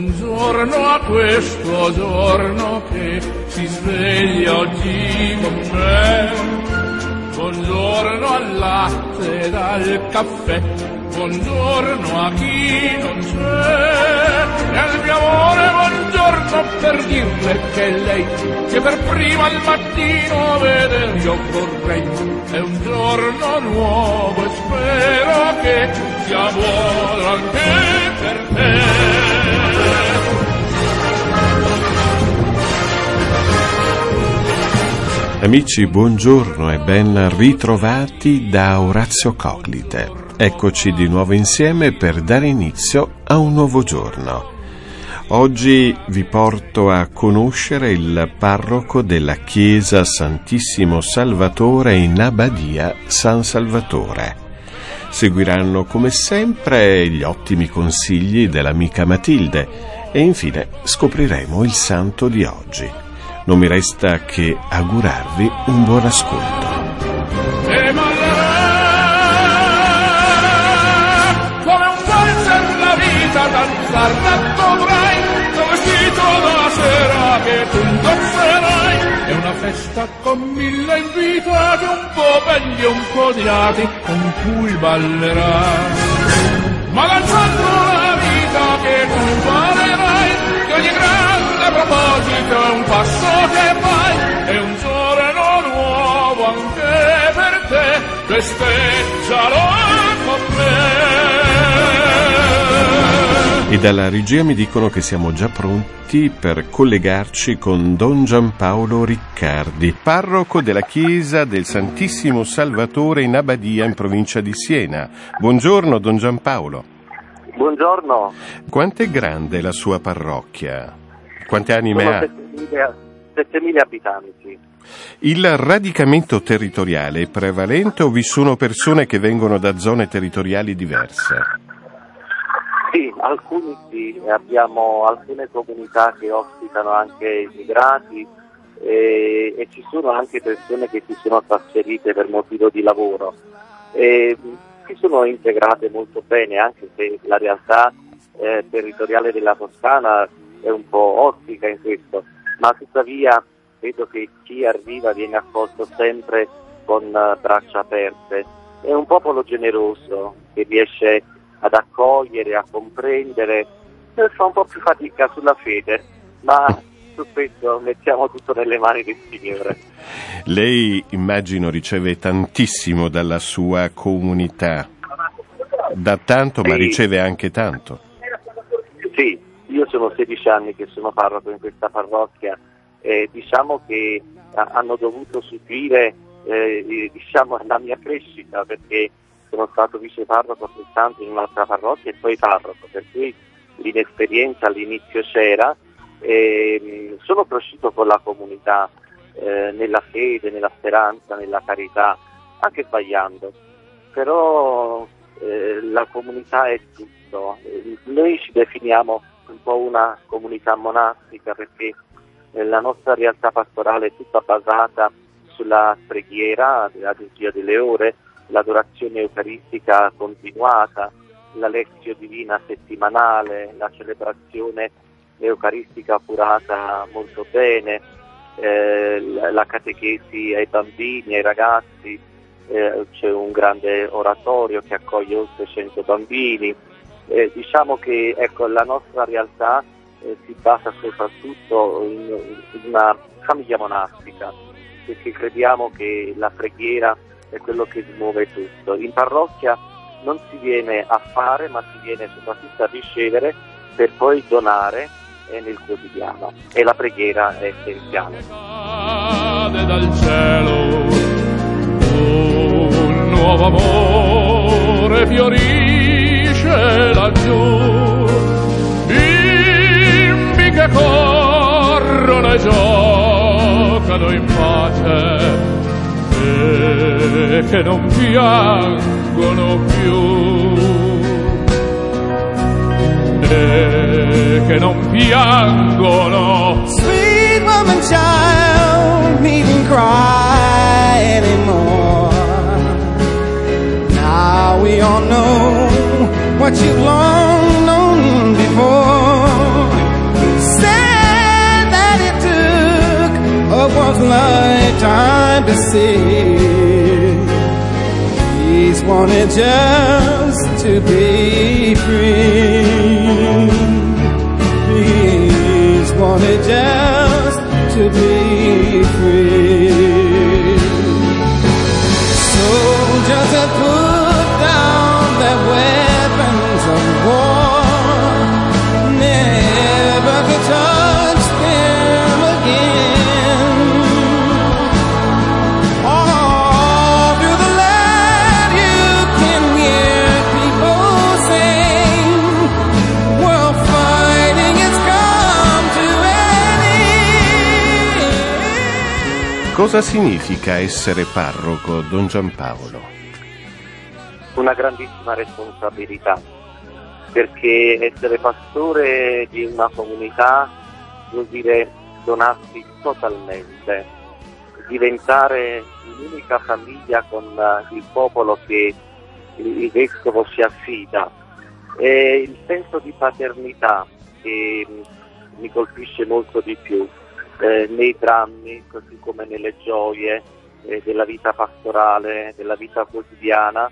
buongiorno a questo giorno che si sveglia oggi con me. Buongiorno al latte ed al caffè, buongiorno a chi non c'è. E al mio amore buongiorno per dirle che lei, che per prima al mattino veder io vorrei. È un giorno nuovo e spero che sia buono anche per te. Amici, buongiorno e ben ritrovati da Orazio Coclite. Eccoci di nuovo insieme per dare inizio a un nuovo giorno. Oggi vi porto a conoscere il parroco della chiesa Santissimo Salvatore in Abbadia San Salvatore. Seguiranno come sempre gli ottimi consigli dell'amica Matilde e infine scopriremo il santo di oggi. Non mi resta che augurarvi un buon ascolto. E come un valzer la vita danzarla dovrai, tuo vestito da sera che tu indosserai. È una festa con 1000 invitati, un po' belli e un po' odiati, con cui ballerai. Ma danzando la vita che tu farerai, che ogni grande proposito è un passo che fai, è un giorno nuovo anche per te, festeggialo con me. E dalla regia mi dicono che siamo già pronti per collegarci con Don Giampaolo Riccardi, parroco della chiesa del Santissimo Salvatore in Abbadia in provincia di Siena. Buongiorno Don Giampaolo. Buongiorno. Quanto è grande la sua parrocchia? Quante anime ha? 7.000 abitanti. Il radicamento territoriale è prevalente o vi sono persone che vengono da zone territoriali diverse? Sì, alcuni sì, abbiamo alcune comunità che ospitano anche immigrati e ci sono anche persone che si sono trasferite per motivo di lavoro. Si sono integrate molto bene, anche se la realtà territoriale della Toscana è un po' ostica in questo, ma tuttavia vedo che chi arriva viene accolto sempre con braccia aperte. È un popolo generoso che riesce ad accogliere, a comprendere, fa un po' più fatica sulla fede, ma su questo mettiamo tutto nelle mani del Signore. Lei, immagino, riceve tantissimo dalla sua comunità, da tanto, ma riceve anche tanto. Sì, io sono 16 anni che sono parroco in questa parrocchia e diciamo che hanno dovuto subire la mia crescita, perché sono stato vice parroco soltanto in un'altra parrocchia e poi parroco, per cui l'inesperienza all'inizio c'era. Sono cresciuto con la comunità, nella fede, nella speranza, nella carità, anche sbagliando, però la comunità è tutto. Noi ci definiamo un po' una comunità monastica perché la nostra realtà pastorale è tutta basata sulla preghiera, la liturgia delle ore, l'adorazione eucaristica continuata, la lezione divina settimanale, la celebrazione eucaristica curata molto bene, la catechesi ai bambini, ai ragazzi, c'è un grande oratorio che accoglie oltre 100 bambini. Diciamo che la nostra realtà si basa soprattutto in una famiglia monastica, perché crediamo che la preghiera è quello che smuove tutto. In parrocchia non si viene a fare, ma si viene soprattutto a ricevere per poi donare nel quotidiano, e la preghiera è essenziale. Dal cielo un nuovo amore fiorisce laggiù, bimbi che corrono e giocano in pace e che non piangono più, e che non piangono. Sweet woman child, needn't cry anymore. Now we all know what you've long known before. right time to see. He's wanted just to be free. He's wanted just to be free. Soldiers have put down their weapons of war, never to touch them again. All through the land you can hear people sing, world fighting has come to an end. Cosa significa essere parroco, Don Giampaolo? Una grandissima responsabilità, perché essere pastore di una comunità vuol dire donarsi totalmente, diventare un'unica famiglia con il popolo che il vescovo si affida. E il senso di paternità che mi colpisce molto di più nei drammi, così come nelle gioie della vita pastorale, della vita quotidiana.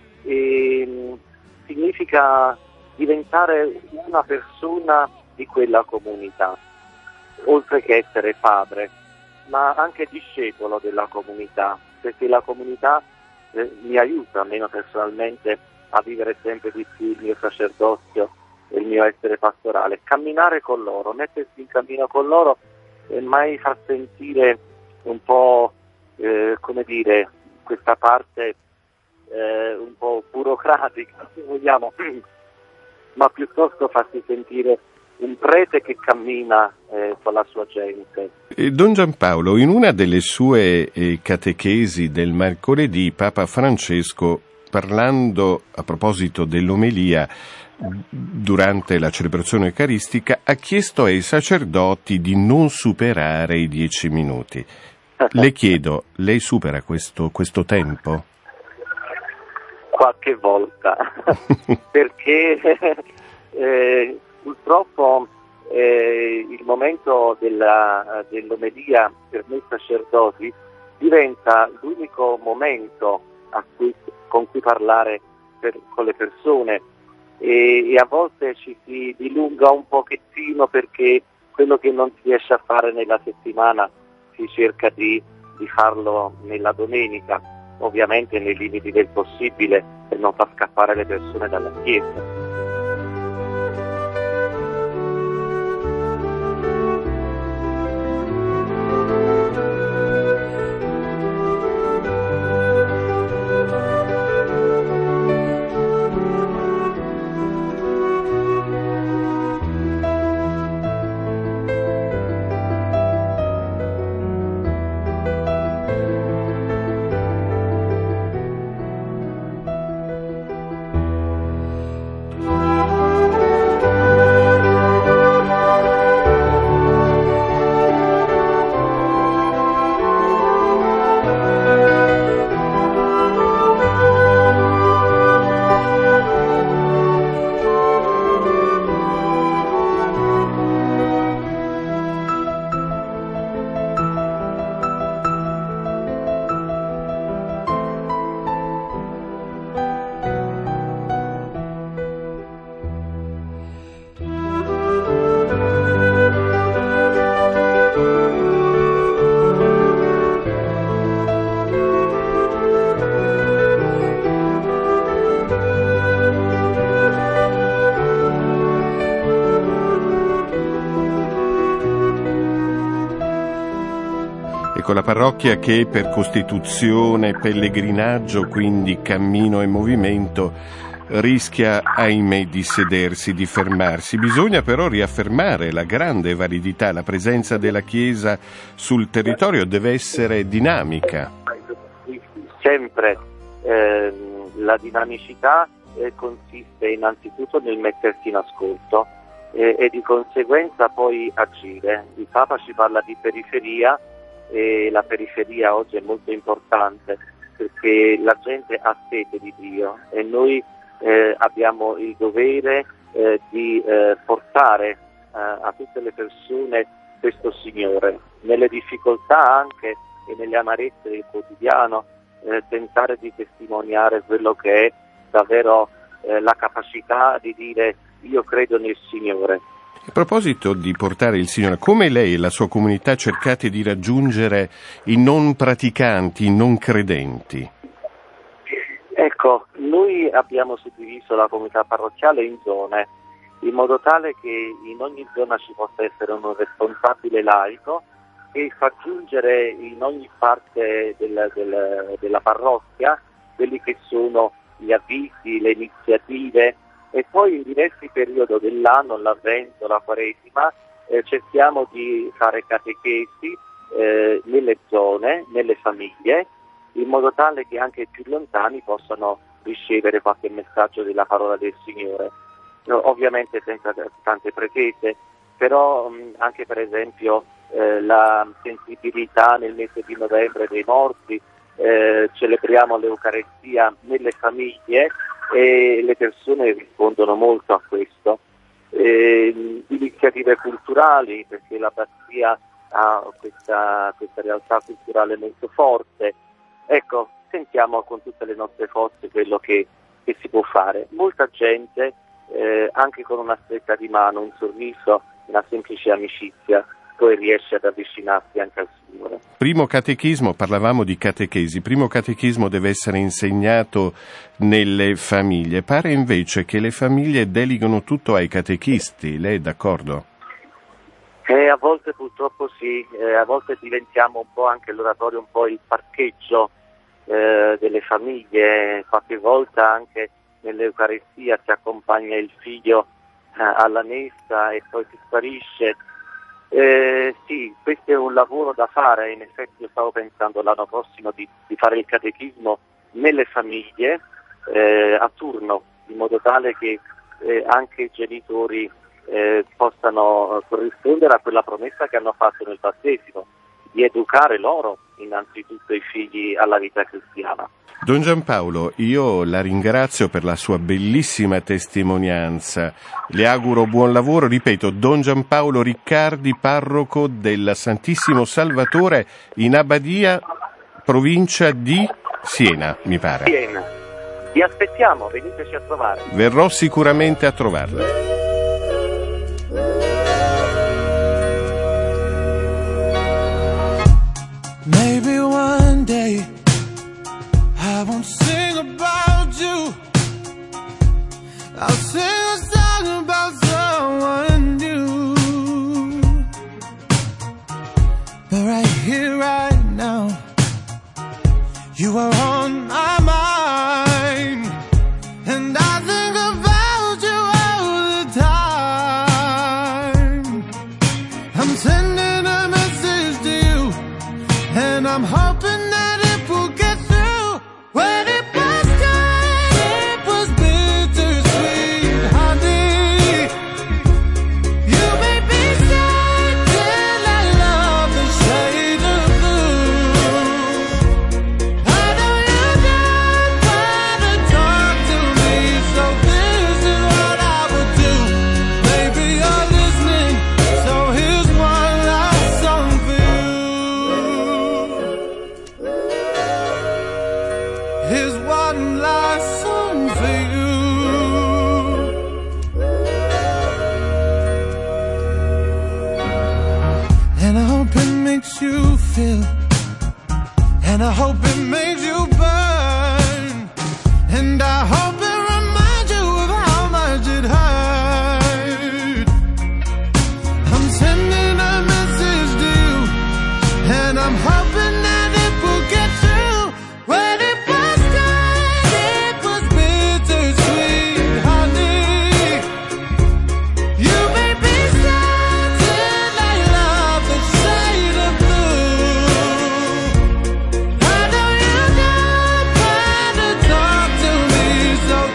Significa diventare una persona di quella comunità, oltre che essere padre, ma anche discepolo della comunità, perché la comunità mi aiuta, almeno personalmente, a vivere sempre di più il mio sacerdozio e il mio essere pastorale. Camminare con loro, mettersi in cammino con loro e mai far sentire un po', come dire, questa parte un po' burocratica, se vogliamo, ma piuttosto farsi sentire un prete che cammina con la sua gente. Don Giampaolo, in una delle sue catechesi del mercoledì, Papa Francesco, parlando a proposito dell'omelia durante la celebrazione eucaristica, ha chiesto ai sacerdoti di non superare i 10 minuti. Le chiedo, lei supera questo tempo? Qualche volta, perché purtroppo il momento dell'omelia per noi sacerdoti diventa l'unico momento con cui parlare con le persone e a volte ci si dilunga un pochettino, perché quello che non si riesce a fare nella settimana si cerca di farlo nella domenica, ovviamente nei limiti del possibile, per non far scappare le persone dalla chiesa. Ecco, la parrocchia che per costituzione, pellegrinaggio, quindi cammino e movimento, rischia, ahimè, di sedersi, di fermarsi. Bisogna però riaffermare la grande validità, la presenza della Chiesa sul territorio deve essere dinamica. Sempre la dinamicità consiste innanzitutto nel mettersi in ascolto e di conseguenza poi agire. Il Papa ci parla di periferia e la periferia oggi è molto importante perché la gente ha sete di Dio e noi abbiamo il dovere di portare a tutte le persone questo Signore, nelle difficoltà anche e nelle amarezze del quotidiano, tentare di testimoniare quello che è davvero la capacità di dire io credo nel Signore. A proposito di portare il Signore, come lei e la sua comunità cercate di raggiungere i non praticanti, i non credenti? Ecco, noi abbiamo suddiviso la comunità parrocchiale in zone, in modo tale che in ogni zona ci possa essere un responsabile laico che fa giungere in ogni parte della parrocchia quelli che sono gli avvisi, le iniziative, e poi in diversi periodi dell'anno, l'Avvento, la Quaresima, cerchiamo di fare catechesi nelle zone, nelle famiglie, in modo tale che anche i più lontani possano ricevere qualche messaggio della parola del Signore. Ovviamente senza tante pretese, però anche per esempio la sensibilità nel mese di novembre dei morti, celebriamo l'Eucarestia nelle famiglie e le persone rispondono molto a questo. Iniziative culturali, perché l'Abbazia ha questa realtà culturale molto forte. Ecco, sentiamo con tutte le nostre forze quello che si può fare. Molta gente, anche con una stretta di mano, un sorriso, una semplice amicizia, poi riesce ad avvicinarsi anche al Signore. Primo catechismo, parlavamo di catechesi, primo catechismo deve essere insegnato nelle famiglie. Pare invece che le famiglie delegano tutto ai catechisti, lei è d'accordo? A volte purtroppo sì, a volte diventiamo un po' anche l'oratorio, un po' il parcheggio delle famiglie, qualche volta anche nell'Eucaristia si accompagna il figlio alla messa e poi si sparisce. Sì, questo è un lavoro da fare. In effetti io stavo pensando l'anno prossimo di fare il catechismo nelle famiglie a turno, in modo tale che anche i genitori possano corrispondere a quella promessa che hanno fatto nel battesimo, di educare loro innanzitutto i figli alla vita cristiana. Don Giampaolo, io la ringrazio per la sua bellissima testimonianza, le auguro buon lavoro, ripeto, Don Giampaolo Riccardi, parroco del Santissimo Salvatore in Abbadia, provincia di Siena, mi pare. Siena, vi aspettiamo, veniteci a trovare. Verrò sicuramente a trovarla. Maybe one day I won't sing about you. I'll sing a song about someone new. But right here, right now, you are on my mind, and I think about you all the time. I'm sending a message to you, and I'm hoping that it will get through. When it was good, it was bittersweet, honey. You made me sad till I love the shade of blue. I know you don't wanna talk to me, so this is what I would do. Maybe you're listening, so here's one last song for you. Here's one last song for you. And I hope it makes you feel, and I hope it makes you burn, and I hope it reminds you of how much it hurt. I'm sending a message to you, and I'm hoping that it will get through. When it was good, it was bittersweet, honey. You made me sad till I love the shade of blue. I know you don't wanna talk to me, so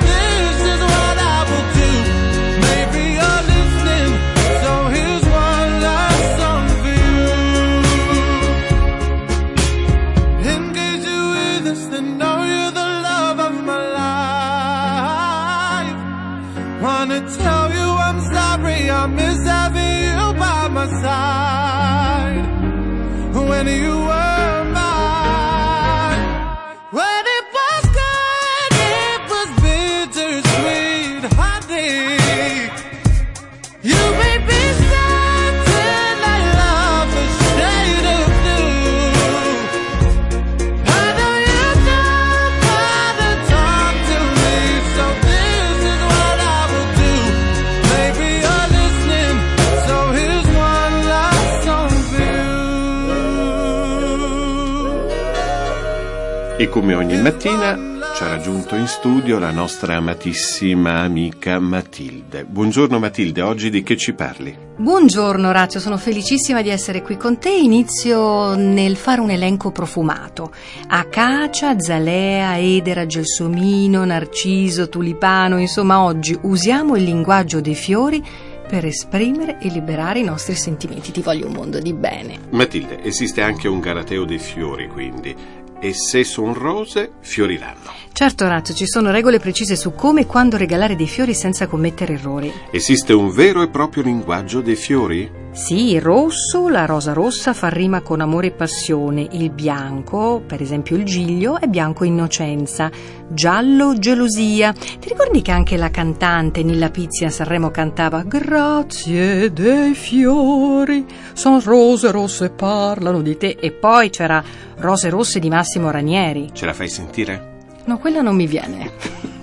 E come ogni mattina ci ha raggiunto in studio la nostra amatissima amica Matilde. Buongiorno Matilde, oggi di che ci parli? Buongiorno Orazio, sono felicissima di essere qui con te. Inizio nel fare un elenco profumato: acacia, zalea, edera, gelsomino, narciso, tulipano. Insomma, oggi usiamo il linguaggio dei fiori per esprimere e liberare i nostri sentimenti. Ti voglio un mondo di bene. Matilde, esiste anche un galateo dei fiori, quindi, e se son rose, fioriranno. Certo Orazio, ci sono regole precise su come e quando regalare dei fiori senza commettere errori. Esiste un vero e proprio linguaggio dei fiori? Sì, il rosso, la rosa rossa fa rima con amore e passione, il bianco, per esempio il giglio, è bianco innocenza, giallo gelosia. Ti ricordi che anche la cantante Nilla Pizzi a Sanremo cantava "Grazie dei fiori, son rose rosse parlano di te", e poi c'era Rose rosse di Massimo Ranieri. Ce la fai sentire? No, quella non mi viene.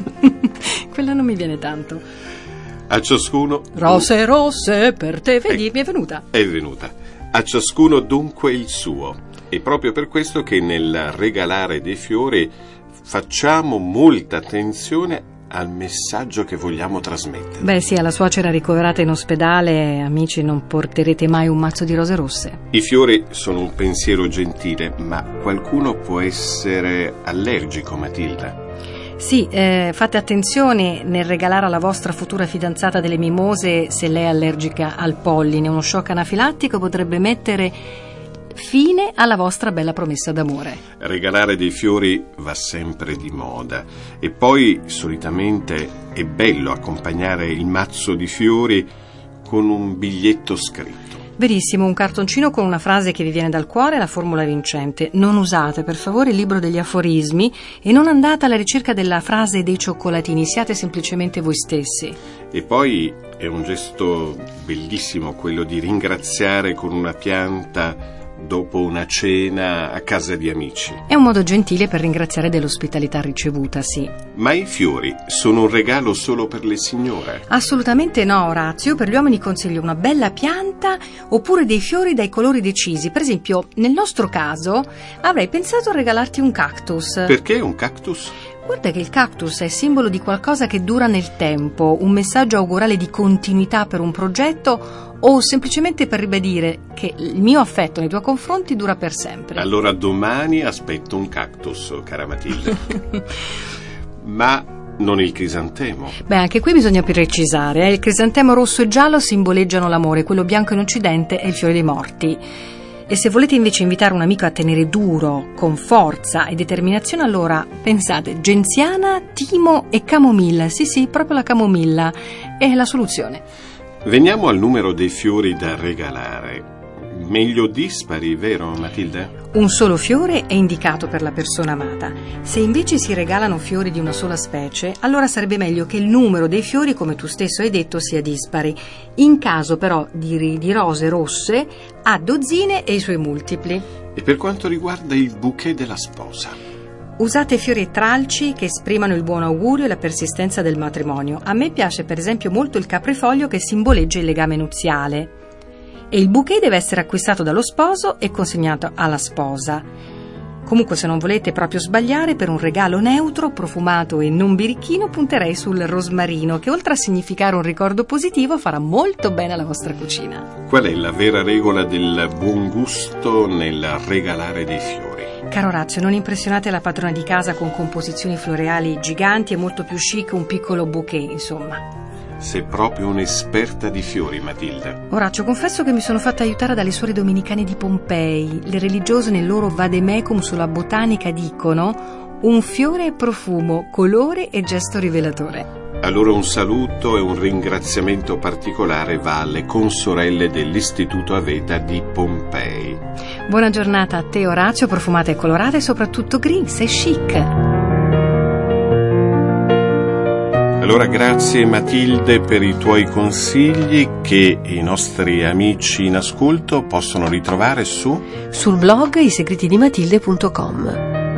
Quella non mi viene tanto. A ciascuno... Rose rosse per te, vedi, mi è venuta. È venuta. A ciascuno dunque il suo. E proprio per questo che nel regalare dei fiori facciamo molta attenzione al messaggio che vogliamo trasmettere. Beh sì, alla suocera ricoverata in ospedale, amici, non porterete mai un mazzo di rose rosse. I fiori sono un pensiero gentile, ma qualcuno può essere allergico, Matilda. Sì, fate attenzione nel regalare alla vostra futura fidanzata delle mimose se lei è allergica al polline. Uno shock anafilattico potrebbe mettere fine alla vostra bella promessa d'amore. Regalare dei fiori va sempre di moda e poi solitamente è bello accompagnare il mazzo di fiori con un biglietto scritto. Verissimo, un cartoncino con una frase che vi viene dal cuore e la formula vincente. Non usate per favore il libro degli aforismi e non andate alla ricerca della frase dei cioccolatini, siate semplicemente voi stessi. E poi è un gesto bellissimo quello di ringraziare con una pianta dopo una cena a casa di amici. È un modo gentile per ringraziare dell'ospitalità ricevuta, sì. Ma i fiori sono un regalo solo per le signore? Assolutamente no, Orazio. Per gli uomini consiglio una bella pianta oppure dei fiori dai colori decisi. Per esempio, nel nostro caso avrei pensato a regalarti un cactus. Perché un cactus? Guarda che il cactus è simbolo di qualcosa che dura nel tempo, un messaggio augurale di continuità per un progetto o semplicemente per ribadire che il mio affetto nei tuoi confronti dura per sempre. Allora domani aspetto un cactus, cara Matilde. Ma non il crisantemo. Beh, anche qui bisogna precisare, il crisantemo rosso e giallo simboleggiano l'amore, quello bianco in occidente è il fiore dei morti. E se volete invece invitare un amico a tenere duro, con forza e determinazione, allora pensate genziana, timo e camomilla. Sì, proprio la camomilla è la soluzione. Veniamo al numero dei fiori da regalare. Meglio dispari, vero Matilde? Un solo fiore è indicato per la persona amata. Se invece si regalano fiori di una sola specie, allora sarebbe meglio che il numero dei fiori, come tu stesso hai detto, sia dispari. In caso però di rose rosse, a dozzine e i suoi multipli. E per quanto riguarda il bouquet della sposa? Usate fiori e tralci che esprimano il buon augurio e la persistenza del matrimonio. A me piace per esempio molto il caprifoglio che simboleggia il legame nuziale. E il bouquet deve essere acquistato dallo sposo e consegnato alla sposa. Comunque, se non volete proprio sbagliare, per un regalo neutro, profumato e non birichino, punterei sul rosmarino, che oltre a significare un ricordo positivo farà molto bene alla vostra cucina. Qual è la vera regola del buon gusto nel regalare dei fiori? Caro Orazio, non impressionate la padrona di casa con composizioni floreali giganti, è molto più chic un piccolo bouquet, insomma. Sei proprio un'esperta di fiori, Matilde. Orazio, confesso che mi sono fatta aiutare dalle suore domenicane di Pompei. Le religiose nel loro vademecum sulla botanica dicono: un fiore e profumo, colore e gesto rivelatore. Allora un saluto e un ringraziamento particolare va alle consorelle dell'Istituto Aveta di Pompei. Buona giornata a te, Orazio, profumata e colorata e soprattutto gris e chic. Allora grazie Matilde per i tuoi consigli che i nostri amici in ascolto possono ritrovare sul blog isegretinimatilde.com.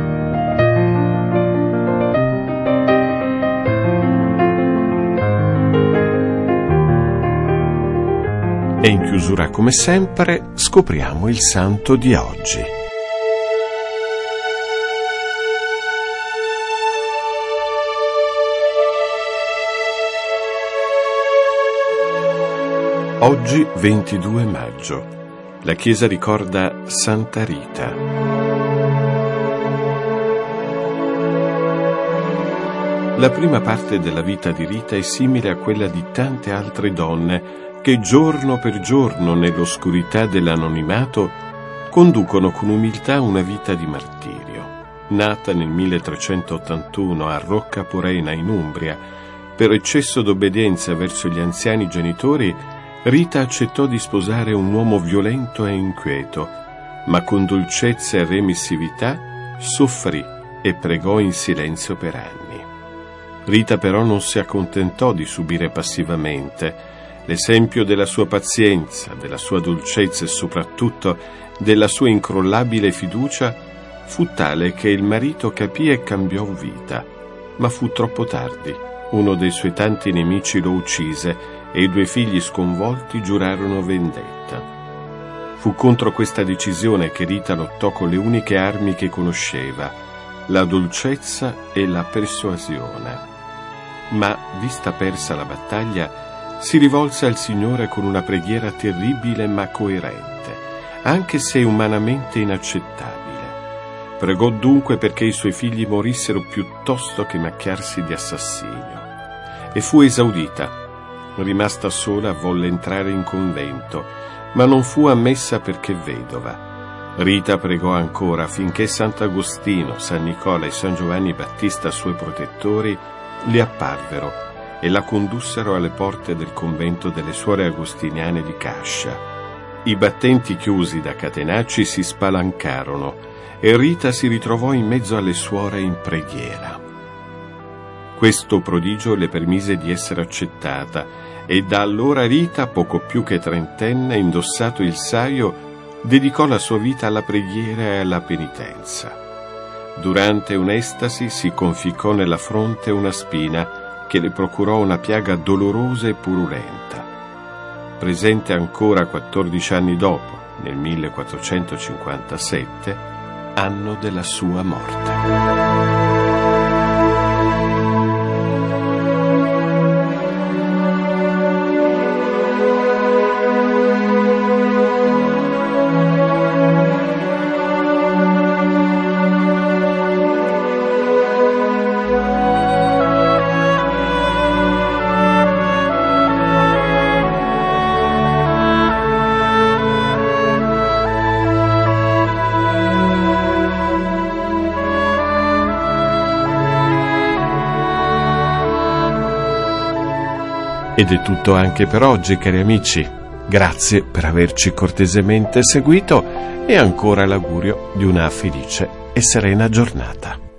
E in chiusura come sempre scopriamo il santo di oggi. Oggi 22 maggio. La Chiesa ricorda Santa Rita. La prima parte della vita di Rita è simile a quella di tante altre donne che giorno per giorno nell'oscurità dell'anonimato conducono con umiltà una vita di martirio. Nata nel 1381 a Roccapurena in Umbria, per eccesso d'obbedienza verso gli anziani genitori, Rita accettò di sposare un uomo violento e inquieto, ma con dolcezza e remissività soffrì e pregò in silenzio per anni. Rita però non si accontentò di subire passivamente. L'esempio della sua pazienza, della sua dolcezza e soprattutto della sua incrollabile fiducia fu tale che il marito capì e cambiò vita, ma fu troppo tardi. Uno dei suoi tanti nemici lo uccise e i 2 figli sconvolti giurarono vendetta. Fu contro questa decisione che Rita lottò con le uniche armi che conosceva, la dolcezza e la persuasione. Ma, vista persa la battaglia, si rivolse al Signore con una preghiera terribile ma coerente, anche se umanamente inaccettabile. Pregò dunque perché i suoi figli morissero piuttosto che macchiarsi di assassinio. E fu esaudita. Rimasta sola, volle entrare in convento, ma non fu ammessa perché vedova. Rita pregò ancora affinché Sant'Agostino, San Nicola e San Giovanni Battista, suoi protettori, le apparvero e la condussero alle porte del convento delle Suore Agostiniane di Cascia. I battenti chiusi da catenacci si spalancarono e Rita si ritrovò in mezzo alle suore in preghiera. Questo prodigio le permise di essere accettata e da allora Rita, poco più che trentenne, indossato il saio, dedicò la sua vita alla preghiera e alla penitenza. Durante un'estasi si conficcò nella fronte una spina che le procurò una piaga dolorosa e purulenta. Presente ancora 14 anni dopo, nel 1457, anno della sua morte. Ed è tutto anche per oggi, cari amici. Grazie per averci cortesemente seguito e ancora l'augurio di una felice e serena giornata.